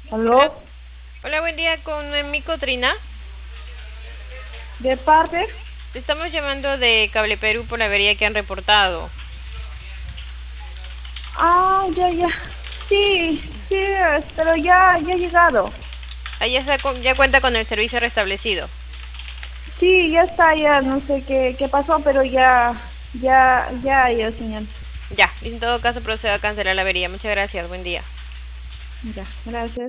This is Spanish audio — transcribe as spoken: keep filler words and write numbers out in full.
Hola, ¿Aló? hola, buen día con eh, Mico Trina. ¿De parte? Te estamos llamando de Cable Perú por la avería que han reportado. Ah, ya, ya. Sí, sí, es- pero ya, ya he llegado. Ahí ya, está con- ya cuenta con el servicio restablecido. Sí, ya está, ya no sé qué, qué pasó, pero ya, ya, ya, ya, señor. Ya, en todo caso procedo a cancelar la avería. Muchas gracias, buen día. Ya, gracias.